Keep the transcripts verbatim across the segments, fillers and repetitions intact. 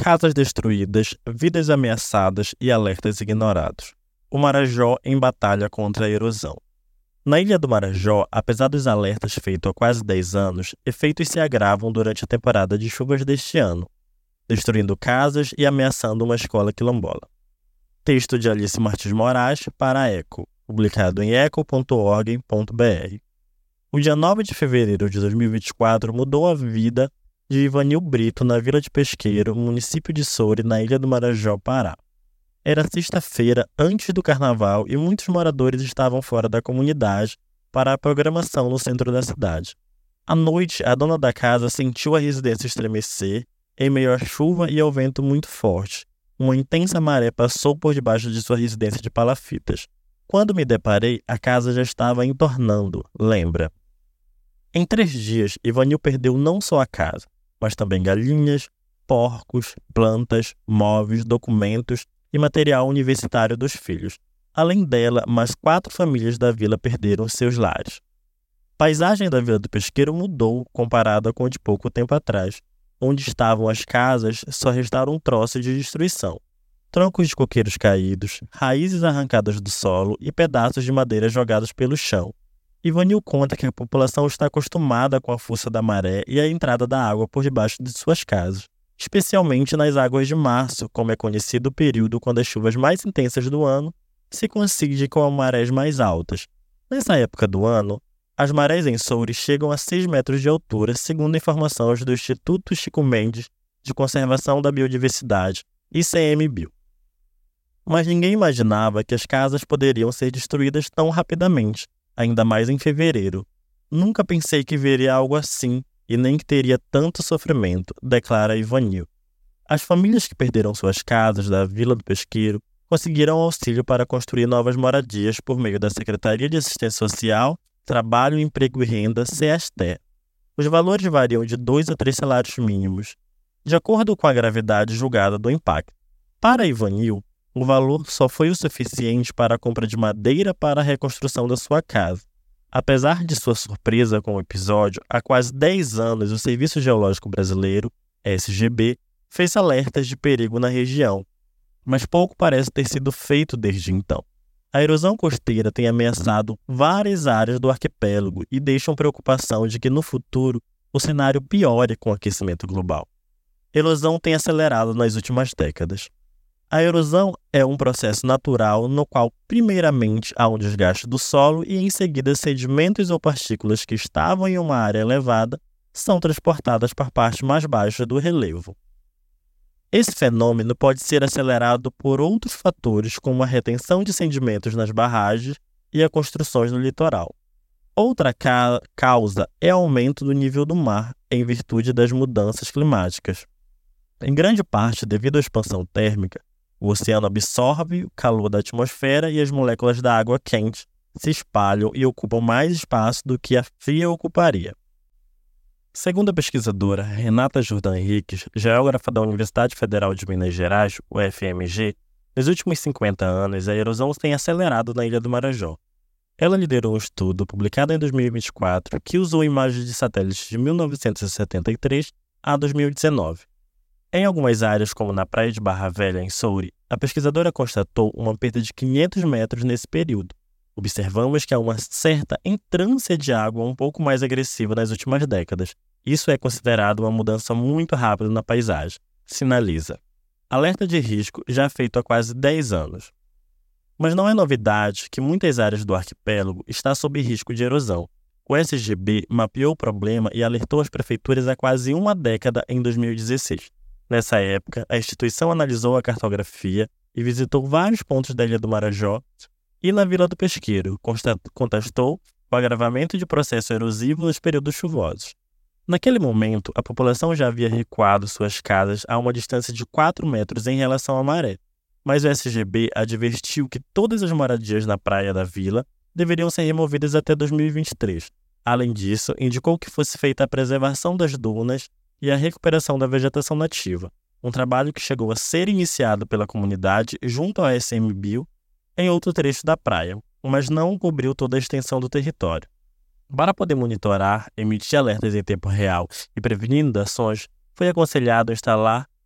Casas destruídas, vidas ameaçadas e alertas ignorados. O Marajó em batalha contra a erosão. Na Ilha do Marajó, apesar dos alertas feitos há quase dez anos, efeitos se agravam durante a temporada de chuvas deste ano, destruindo casas e ameaçando uma escola quilombola. Texto de Alice Martins Moraes para a Eco, publicado em eco ponto org ponto br. O dia nove de fevereiro de dois mil e vinte e quatro mudou a vida de Ivanil Brito na Vila de Pesqueiro, município de Soure, na Ilha do Marajó, Pará. Era sexta-feira antes do carnaval e muitos moradores estavam fora da comunidade para a programação no centro da cidade. À noite, a dona da casa sentiu a residência estremecer em meio à chuva e ao vento muito forte. Uma intensa maré passou por debaixo de sua residência de palafitas. Quando me deparei, a casa já estava entornando, lembra? Em três dias, Ivanil perdeu não só a casa, mas também galinhas, porcos, plantas, móveis, documentos e material universitário dos filhos. Além dela, mais quatro famílias da vila perderam seus lares. A paisagem da Vila do Pesqueiro mudou comparada com a de pouco tempo atrás. Onde estavam as casas, só restaram um troço de destruição. Troncos de coqueiros caídos, raízes arrancadas do solo e pedaços de madeira jogados pelo chão. Ivanil conta que a população está acostumada com a força da maré e a entrada da água por debaixo de suas casas, especialmente nas águas de março, como é conhecido o período quando as chuvas mais intensas do ano se coincidem com as marés mais altas. Nessa época do ano, as marés em Soure chegam a seis metros de altura, segundo informações do Instituto Chico Mendes de Conservação da Biodiversidade, I C M B I O. Mas ninguém imaginava que as casas poderiam ser destruídas tão rapidamente, ainda mais em fevereiro. Nunca pensei que veria algo assim e nem que teria tanto sofrimento, declara Ivanil. As famílias que perderam suas casas da Vila do Pesqueiro conseguiram auxílio para construir novas moradias por meio da Secretaria de Assistência Social, Trabalho, Emprego e Renda, SEASTE. Os valores variam de dois a três salários mínimos, de acordo com a gravidade julgada do impacto. Para Ivanil, o valor só foi o suficiente para a compra de madeira para a reconstrução da sua casa. Apesar de sua surpresa com o episódio, há quase dez anos o Serviço Geológico Brasileiro, S G B, fez alertas de perigo na região, mas pouco parece ter sido feito desde então. A erosão costeira tem ameaçado várias áreas do arquipélago e deixam preocupação de que no futuro o cenário piore com o aquecimento global. A erosão tem acelerado nas últimas décadas. A erosão é um processo natural no qual, primeiramente, há um desgaste do solo e, em seguida, sedimentos ou partículas que estavam em uma área elevada são transportadas para a parte mais baixa do relevo. Esse fenômeno pode ser acelerado por outros fatores, como a retenção de sedimentos nas barragens e as construções no litoral. Outra ca- causa é o aumento do nível do mar, em virtude das mudanças climáticas. Em grande parte, devido à expansão térmica, o oceano absorve o calor da atmosfera e as moléculas da água quente se espalham e ocupam mais espaço do que a fria ocuparia. Segundo a pesquisadora Renata Jordão Henriques, geógrafa da Universidade Federal de Minas Gerais, U F M G, nos últimos cinquenta anos a erosão tem acelerado na Ilha do Marajó. Ela liderou um estudo publicado em dois mil e vinte e quatro que usou imagens de satélites de mil novecentos e setenta e três a dois mil e dezenove. Em algumas áreas, como na praia de Barra Velha, em Soure, a pesquisadora constatou uma perda de quinhentos metros nesse período. Observamos que há uma certa entrância de água um pouco mais agressiva nas últimas décadas. Isso é considerado uma mudança muito rápida na paisagem, sinaliza. Alerta de risco já feito há quase dez anos. Mas não é novidade que muitas áreas do arquipélago estão sob risco de erosão. O S G B mapeou o problema e alertou as prefeituras há quase uma década em dois mil e dezesseis. Nessa época, a instituição analisou a cartografia e visitou vários pontos da Ilha do Marajó e na Vila do Pesqueiro, contestou o agravamento de processo erosivo nos períodos chuvosos. Naquele momento, a população já havia recuado suas casas a uma distância de quatro metros em relação à maré, mas o S G B advertiu que todas as moradias na praia da vila deveriam ser removidas até dois mil e vinte e três. Além disso, indicou que fosse feita a preservação das dunas e a recuperação da vegetação nativa, um trabalho que chegou a ser iniciado pela comunidade junto ao I C M B I O em outro trecho da praia, mas não cobriu toda a extensão do território. Para poder monitorar, emitir alertas em tempo real e prevenir inundações, foi aconselhado instalar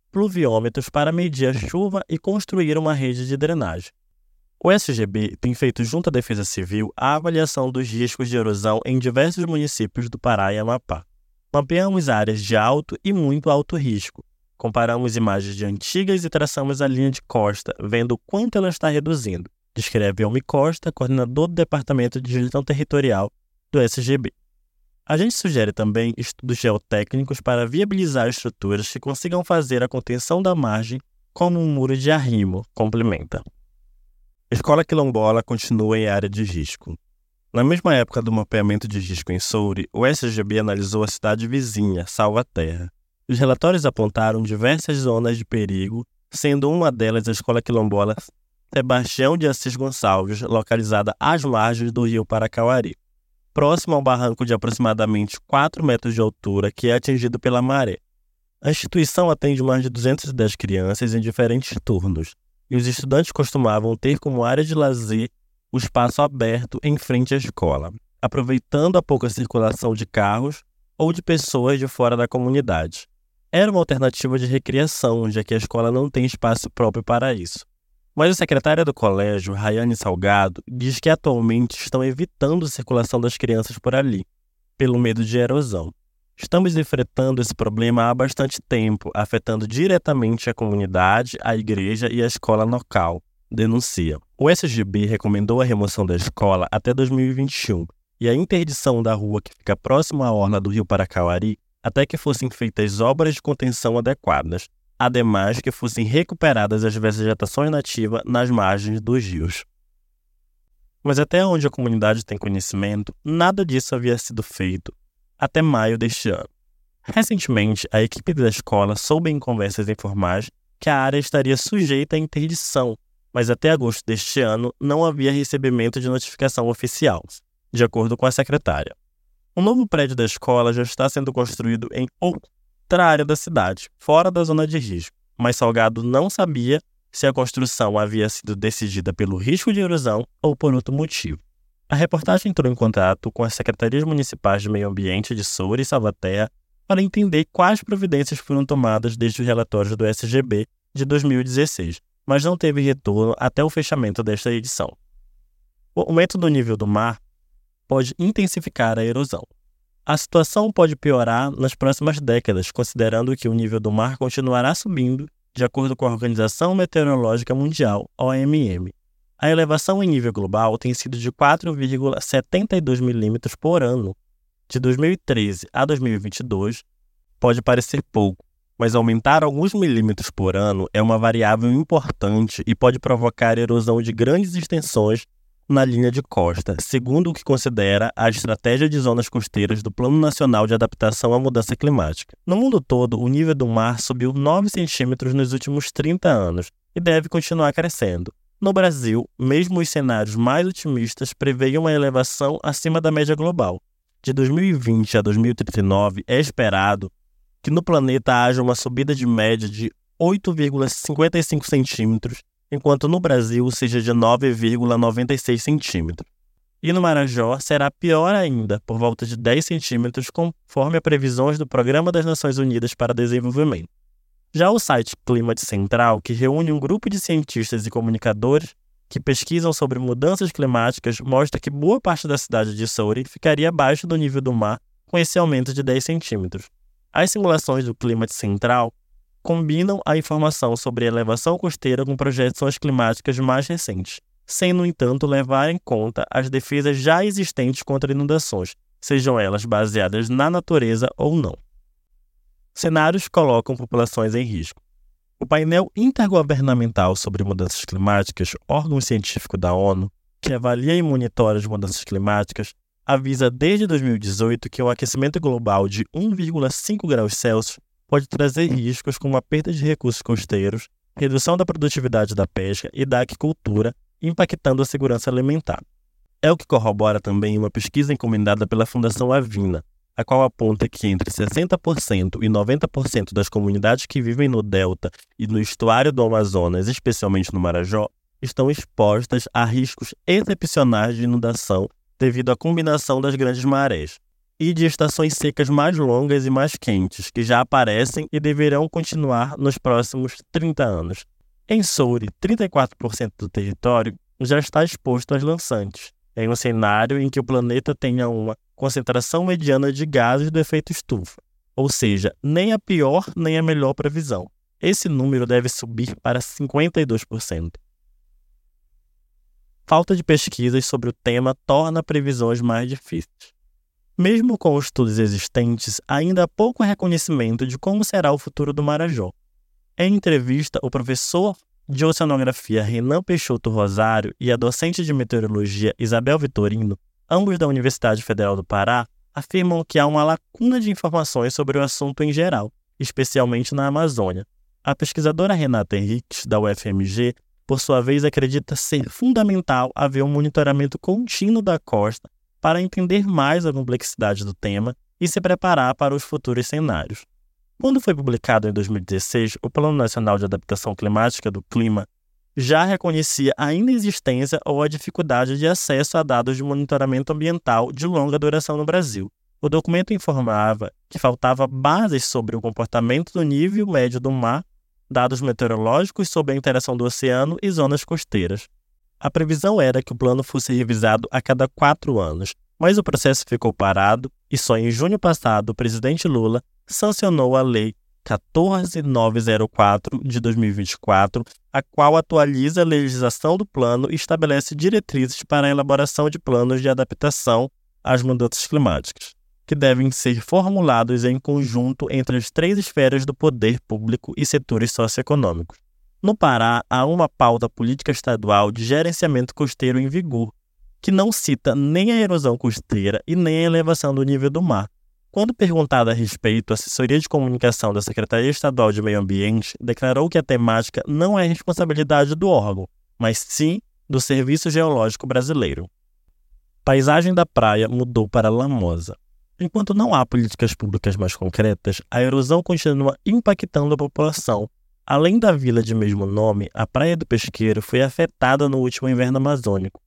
pluviômetros para medir a chuva e construir uma rede de drenagem. O S G B tem feito junto à Defesa Civil a avaliação dos riscos de erosão em diversos municípios do Pará e Amapá. Mapeamos áreas de alto e muito alto risco. Comparamos imagens de antigas e traçamos a linha de costa, vendo o quanto ela está reduzindo, descreve Elmi Costa, coordenador do Departamento de Gestão Territorial do S G B. A gente sugere também estudos geotécnicos para viabilizar estruturas que consigam fazer a contenção da margem como um muro de arrimo, complementa. Escola quilombola continua em área de risco. Na mesma época do mapeamento de risco em Soure, o S G B analisou a cidade vizinha, Salvaterra. Os relatórios apontaram diversas zonas de perigo, sendo uma delas a escola quilombola Sebastião de Assis Gonçalves, localizada às margens do rio Paracauari, próximo ao barranco de aproximadamente quatro metros de altura que é atingido pela maré. A instituição atende mais de duzentas e dez crianças em diferentes turnos, e os estudantes costumavam ter como área de lazer o espaço aberto em frente à escola, aproveitando a pouca circulação de carros ou de pessoas de fora da comunidade. Era uma alternativa de recreação, já que a escola não tem espaço próprio para isso. Mas a secretária do colégio, Rayane Salgado, diz que atualmente estão evitando a circulação das crianças por ali, pelo medo de erosão. Estamos enfrentando esse problema há bastante tempo, afetando diretamente a comunidade, a igreja e a escola local, denuncia. O S G B recomendou a remoção da escola até dois mil e vinte e um e a interdição da rua que fica próximo à orla do rio Paracauari até que fossem feitas obras de contenção adequadas, ademais que fossem recuperadas as vegetações nativas nas margens dos rios. Mas até onde a comunidade tem conhecimento, nada disso havia sido feito até maio deste ano. Recentemente, a equipe da escola soube em conversas informais que a área estaria sujeita à interdição, mas até agosto deste ano não havia recebimento de notificação oficial, de acordo com a secretária. Um novo prédio da escola já está sendo construído em outra área da cidade, fora da zona de risco, mas Salgado não sabia se a construção havia sido decidida pelo risco de erosão ou por outro motivo. A reportagem entrou em contato com as secretarias municipais de meio ambiente de Soure e Salvaterra para entender quais providências foram tomadas desde os relatórios do S G B de dois mil e dezesseis, mas não teve retorno até o fechamento desta edição. O aumento do nível do mar pode intensificar a erosão. A situação pode piorar nas próximas décadas, considerando que o nível do mar continuará subindo, de acordo com a Organização Meteorológica Mundial, O M M. A elevação em nível global tem sido de quatro vírgula setenta e dois milímetros por ano. De dois mil e treze a dois mil e vinte e dois, pode parecer pouco, mas aumentar alguns milímetros por ano é uma variável importante e pode provocar erosão de grandes extensões na linha de costa, segundo o que considera a Estratégia de Zonas Costeiras do Plano Nacional de Adaptação à Mudança Climática. No mundo todo, o nível do mar subiu nove centímetros nos últimos trinta anos e deve continuar crescendo. No Brasil, mesmo os cenários mais otimistas preveem uma elevação acima da média global. De dois mil e vinte a dois mil e trinta e nove, é esperado que no planeta haja uma subida de média de oito vírgula cinquenta e cinco centímetros, enquanto no Brasil seja de nove vírgula noventa e seis centímetros. E no Marajó será pior ainda, por volta de dez centímetros, conforme as previsões do Programa das Nações Unidas para Desenvolvimento. Já o site Climate Central, que reúne um grupo de cientistas e comunicadores que pesquisam sobre mudanças climáticas, mostra que boa parte da cidade de Soure ficaria abaixo do nível do mar com esse aumento de dez centímetros. As simulações do Climate Central combinam a informação sobre a elevação costeira com projeções climáticas mais recentes, sem, no entanto, levar em conta as defesas já existentes contra inundações, sejam elas baseadas na natureza ou não. Cenários colocam populações em risco. O painel intergovernamental sobre mudanças climáticas, órgão científico da ONU, que avalia e monitora as mudanças climáticas, avisa desde dois mil e dezoito que o aquecimento global de um vírgula cinco graus Celsius pode trazer riscos como a perda de recursos costeiros, redução da produtividade da pesca e da aquicultura, impactando a segurança alimentar. É o que corrobora também uma pesquisa encomendada pela Fundação Avina, a qual aponta que entre sessenta por cento e noventa por cento das comunidades que vivem no delta e no estuário do Amazonas, especialmente no Marajó, estão expostas a riscos excepcionais de inundação devido à combinação das grandes marés. e de estações secas mais longas e mais quentes, que já aparecem e deverão continuar nos próximos trinta anos. Em Soure, trinta e quatro por cento do território já está exposto às lançantes, em um cenário em que o planeta tenha uma concentração mediana de gases do efeito estufa, ou seja, nem a pior nem a melhor previsão. Esse número deve subir para cinquenta e dois por cento. Falta de pesquisas sobre o tema torna previsões mais difíceis. Mesmo com os estudos existentes, ainda há pouco reconhecimento de como será o futuro do Marajó. Em entrevista, o professor de Oceanografia Renan Peixoto Rosário e a docente de Meteorologia Isabel Vitorino, ambos da Universidade Federal do Pará, afirmam que há uma lacuna de informações sobre o assunto em geral, especialmente na Amazônia. A pesquisadora Renata Henriques, da U F M G, por sua vez, acredita ser fundamental haver um monitoramento contínuo da costa para entender mais a complexidade do tema e se preparar para os futuros cenários. Quando foi publicado em dois mil e dezesseis, o Plano Nacional de Adaptação Climática do Clima já reconhecia a inexistência ou a dificuldade de acesso a dados de monitoramento ambiental de longa duração no Brasil. O documento informava que faltava bases sobre o comportamento do nível médio do mar, dados meteorológicos sobre a interação do oceano e zonas costeiras. A previsão era que o plano fosse revisado a cada quatro anos, mas o processo ficou parado e só em junho passado o presidente Lula sancionou a Lei quatorze mil novecentos e quatro de dois mil e vinte e quatro, a qual atualiza a legislação do plano e estabelece diretrizes para a elaboração de planos de adaptação às mudanças climáticas, que devem ser formulados em conjunto entre as três esferas do poder público e setores socioeconômicos. No Pará, há uma pauta política estadual de gerenciamento costeiro em vigor, que não cita nem a erosão costeira e nem a elevação do nível do mar. Quando perguntada a respeito, a assessoria de comunicação da Secretaria Estadual de Meio Ambiente declarou que a temática não é responsabilidade do órgão, mas sim do Serviço Geológico Brasileiro. Paisagem da praia mudou para lamosa. Enquanto não há políticas públicas mais concretas, a erosão continua impactando a população. Além da vila de mesmo nome, a Praia do Pesqueiro foi afetada no último inverno amazônico,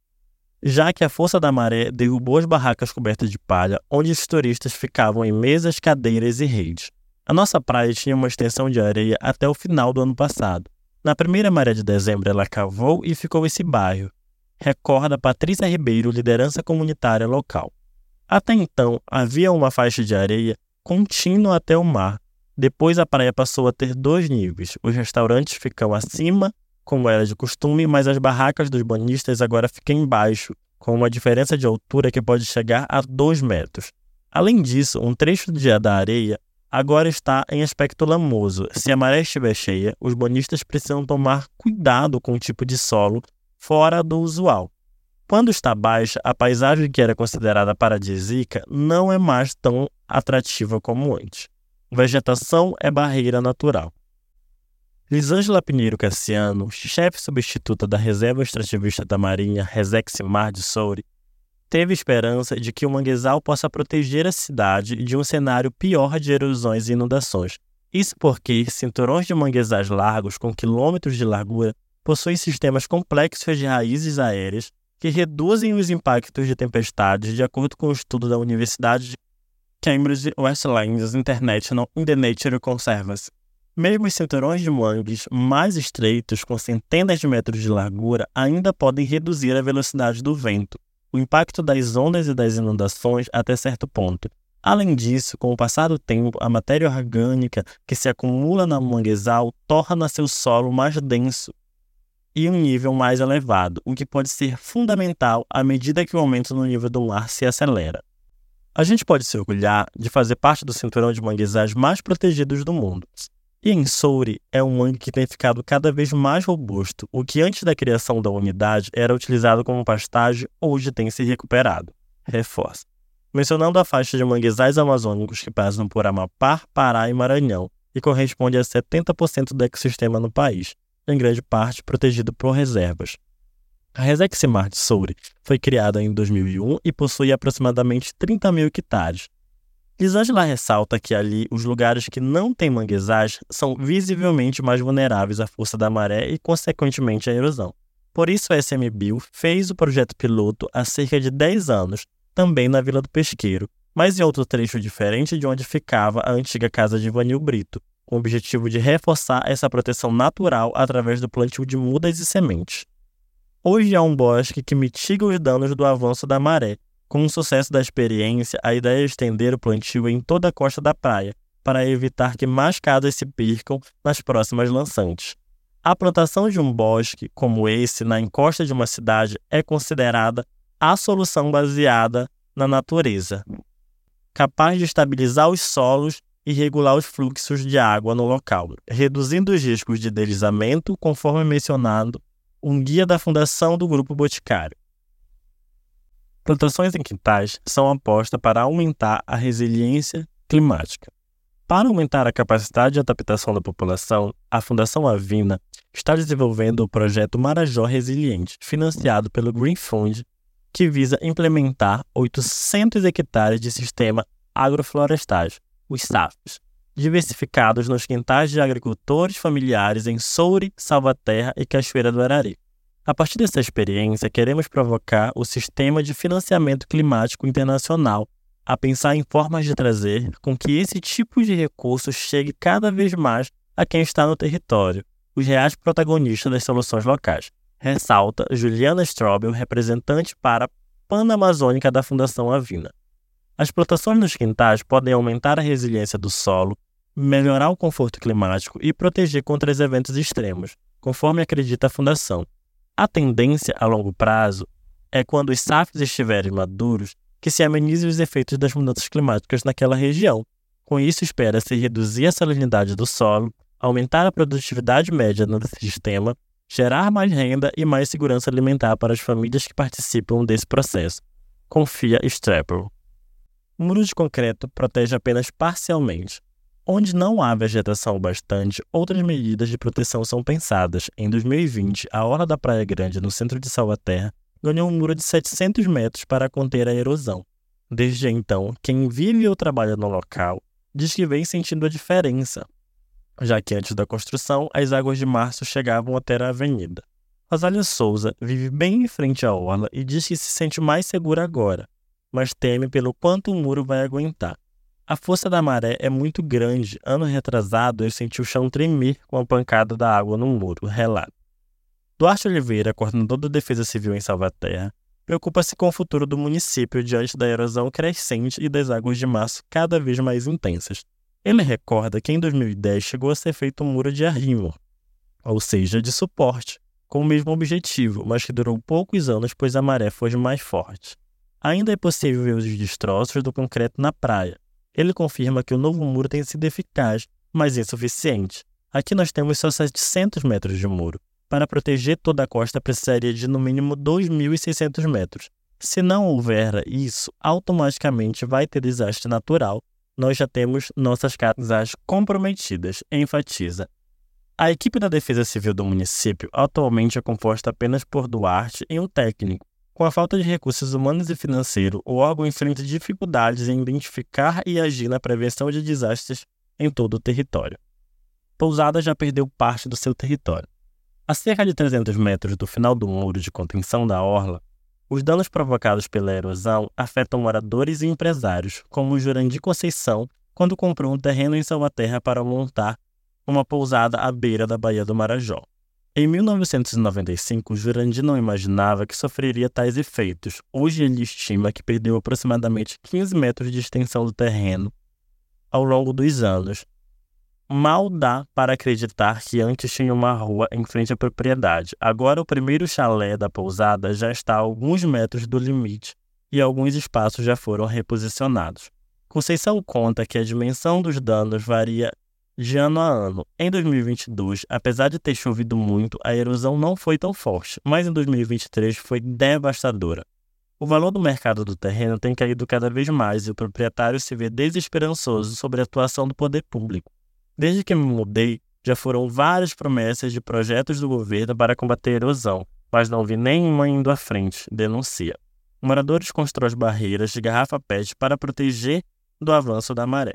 já que a força da maré derrubou as barracas cobertas de palha, onde os turistas ficavam em mesas, cadeiras e redes. A nossa praia tinha uma extensão de areia até o final do ano passado. Na primeira maré de dezembro, ela cavou e ficou esse bairro, recorda Patrícia Ribeiro, liderança comunitária local. Até então, havia uma faixa de areia contínua até o mar. Depois, a praia passou a ter dois níveis. Os restaurantes ficam acima, como era de costume, mas as barracas dos banhistas agora ficam embaixo, com uma diferença de altura que pode chegar a dois metros. Além disso, um trecho de da areia agora está em aspecto lamoso. Se a maré estiver cheia, os banhistas precisam tomar cuidado com o tipo de solo fora do usual. Quando está baixa, a paisagem que era considerada paradisíaca não é mais tão atrativa como antes. Vegetação é barreira natural. Lisângela Pinheiro Cassiano, chefe substituta da Reserva Extrativista da Marinha Reseximar de Soure, teve esperança de que o manguezal possa proteger a cidade de um cenário pior de erosões e inundações. Isso porque cinturões de manguezais largos com quilômetros de largura possuem sistemas complexos de raízes aéreas que reduzem os impactos de tempestades, de acordo com o estudo da Universidade de Cambridge Westlands International in the Nature Conservancy. Mesmo os cinturões de mangues mais estreitos, com centenas de metros de largura, ainda podem reduzir a velocidade do vento, o impacto das ondas e das inundações até certo ponto. Além disso, com o passar do tempo, a matéria orgânica que se acumula na manguezal torna seu solo mais denso e um nível mais elevado, o que pode ser fundamental à medida que o aumento no nível do mar se acelera. A gente pode se orgulhar de fazer parte do cinturão de manguezais mais protegidos do mundo. E em Soure é um mangue que tem ficado cada vez mais robusto, o que antes da criação da unidade era utilizado como pastagem hoje tem se recuperado. Reforça. Mencionando a faixa de manguezais amazônicos que passam por Amapá, Pará e Maranhão, e corresponde a setenta por cento do ecossistema no país, em grande parte protegido por reservas. A Reseximar de Soure foi criada em dois mil e um e possui aproximadamente trinta mil hectares. Lisângela ressalta que ali os lugares que não têm manguezais são visivelmente mais vulneráveis à força da maré e, consequentemente, à erosão. Por isso, a ICMBio fez o projeto piloto há cerca de dez anos, também na Vila do Pesqueiro, mas em outro trecho diferente de onde ficava a antiga casa de Ivanil Brito, com o objetivo de reforçar essa proteção natural através do plantio de mudas e sementes. Hoje há um bosque que mitiga os danos do avanço da maré. Com o sucesso da experiência, a ideia é estender o plantio em toda a costa da praia, para evitar que mais casas se percam nas próximas lançantes. A plantação de um bosque como esse na encosta de uma cidade é considerada a solução baseada na natureza, capaz de estabilizar os solos e regular os fluxos de água no local, reduzindo os riscos de deslizamento, conforme mencionado um guia da Fundação do Grupo Boticário. Plantações em quintais são aposta para aumentar a resiliência climática. Para aumentar a capacidade de adaptação da população, a Fundação Avina está desenvolvendo o projeto Marajó Resiliente, financiado pelo Green Fund, que visa implementar oitocentos hectares de sistema agroflorestais, os S A Fs, diversificados nos quintais de agricultores familiares em Soure, Salvaterra e Cachoeira do Arari. A partir dessa experiência, queremos provocar o Sistema de Financiamento Climático Internacional a pensar em formas de trazer com que esse tipo de recurso chegue cada vez mais a quem está no território, os reais protagonistas das soluções locais, ressalta Juliana Strobel, representante para a Panamazônica da Fundação Avina. As plantações nos quintais podem aumentar a resiliência do solo, melhorar o conforto climático e proteger contra os eventos extremos, conforme acredita a Fundação. A tendência a longo prazo é, quando os S A Fs estiverem maduros, que se amenizem os efeitos das mudanças climáticas naquela região. Com isso, espera-se reduzir a salinidade do solo, aumentar a produtividade média no sistema, gerar mais renda e mais segurança alimentar para as famílias que participam desse processo. Confia Strapel. O muro de concreto protege apenas parcialmente. Onde não há vegetação bastante, outras medidas de proteção são pensadas. Em dois mil e vinte, a orla da Praia Grande, no centro de Salvaterra, ganhou um muro de setecentos metros para conter a erosão. Desde então, quem vive ou trabalha no local diz que vem sentindo a diferença, já que antes da construção, as águas de março chegavam até a avenida. Rosália Souza vive bem em frente à orla e diz que se sente mais segura agora, mas teme pelo quanto o muro vai aguentar. A força da maré é muito grande. Ano retrasado, eu senti o chão tremer com a pancada da água no muro, relata. Duarte Oliveira, coordenador da Defesa Civil em Salvaterra, preocupa-se com o futuro do município diante da erosão crescente e das águas de março cada vez mais intensas. Ele recorda que em dois mil e dez chegou a ser feito um muro de arrimo, ou seja, de suporte, com o mesmo objetivo, mas que durou poucos anos pois a maré foi mais forte. Ainda é possível ver os destroços do concreto na praia. Ele confirma que o novo muro tem sido eficaz, mas insuficiente. Aqui nós temos só setecentos metros de muro. Para proteger toda a costa precisaria de no mínimo dois mil e seiscentos metros. Se não houver isso, automaticamente vai ter desastre natural. Nós já temos nossas casas comprometidas, enfatiza. A equipe da Defesa Civil do município atualmente é composta apenas por Duarte e um técnico. Com a falta de recursos humanos e financeiros, o órgão enfrenta dificuldades em identificar e agir na prevenção de desastres em todo o território. Pousada já perdeu parte do seu território. A cerca de trezentos metros do final do muro de contenção da orla, os danos provocados pela erosão afetam moradores e empresários, como o Jurandir Conceição, quando comprou um terreno em Salvaterra para montar uma pousada à beira da Baía do Marajó. Em mil novecentos e noventa e cinco, Jurandir não imaginava que sofreria tais efeitos. Hoje ele estima que perdeu aproximadamente quinze metros de extensão do terreno ao longo dos anos. Mal dá para acreditar que antes tinha uma rua em frente à propriedade. Agora o primeiro chalé da pousada já está a alguns metros do limite e alguns espaços já foram reposicionados. Conceição conta que a dimensão dos danos varia de ano a ano. Em dois mil e vinte e dois, apesar de ter chovido muito, a erosão não foi tão forte, mas em dois mil e vinte e três foi devastadora. O valor do mercado do terreno tem caído cada vez mais e o proprietário se vê desesperançoso sobre a atuação do poder público. Desde que me mudei, já foram várias promessas de projetos do governo para combater a erosão, mas não vi nenhuma indo à frente, denuncia. Moradores constroem barreiras de garrafa P E T para proteger do avanço da maré.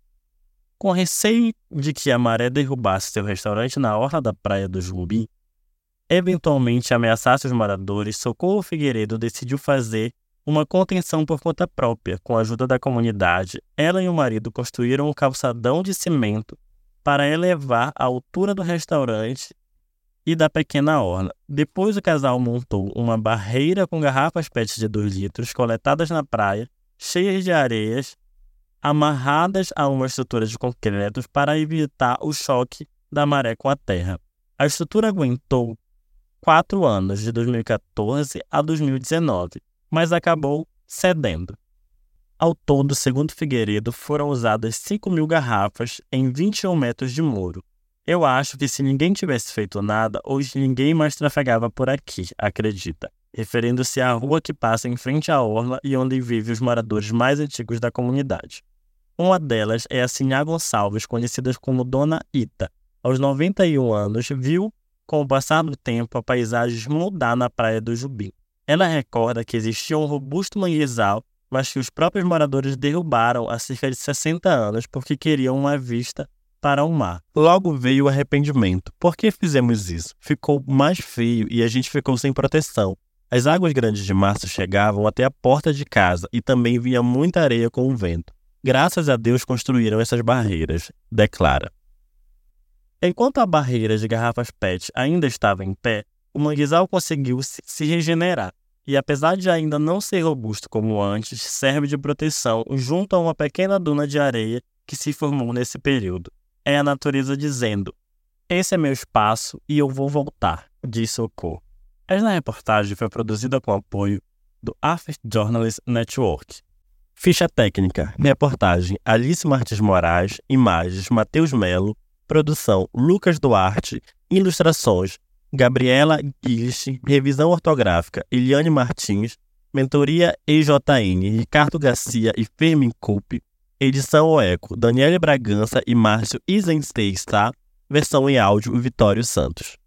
Com receio de que a maré derrubasse seu restaurante na orla da praia do Jumbi, eventualmente ameaçasse os moradores, Socorro Figueiredo decidiu fazer uma contenção por conta própria. Com a ajuda da comunidade, ela e o marido construíram um calçadão de cimento para elevar a altura do restaurante e da pequena orla. Depois o casal montou uma barreira com garrafas P E T de dois litros coletadas na praia, cheias de areias, amarradas a uma estrutura de concreto para evitar o choque da maré com a terra. A estrutura aguentou quatro anos, de dois mil e quatorze a dois mil e dezenove, mas acabou cedendo. Ao todo, segundo Figueiredo, foram usadas cinco mil garrafas em vinte e um metros de muro. Eu acho que se ninguém tivesse feito nada, hoje ninguém mais trafegava por aqui, acredita, referindo-se à rua que passa em frente à orla e onde vivem os moradores mais antigos da comunidade. Uma delas é a Sinhá Gonçalves, conhecida como Dona Ita. Aos noventa e um anos, viu, com o passar do tempo, a paisagem mudar na Praia do Jubim. Ela recorda que existia um robusto manguezal, mas que os próprios moradores derrubaram há cerca de sessenta anos porque queriam uma vista para o mar. Logo veio o arrependimento. Por que fizemos isso? Ficou mais feio e a gente ficou sem proteção. As águas grandes de março chegavam até a porta de casa e também vinha muita areia com o vento. Graças a Deus construíram essas barreiras, declara. Enquanto a barreira de garrafas P E T ainda estava em pé, o manguezal conseguiu se regenerar e, apesar de ainda não ser robusto como antes, serve de proteção junto a uma pequena duna de areia que se formou nesse período. É a natureza dizendo: esse é meu espaço e eu vou voltar, diz Socorro. Esta reportagem foi produzida com apoio do After Journalist Network. Ficha técnica, reportagem Alice Martins Moraes, imagens Matheus Melo, produção Lucas Duarte, ilustrações Gabriela Guilherme, revisão ortográfica Eliane Martins, mentoria E J N Ricardo Garcia e Fermin Coupe, edição Oeco Daniele Bragança e Márcio Isenstein, versão em áudio Vitório Santos.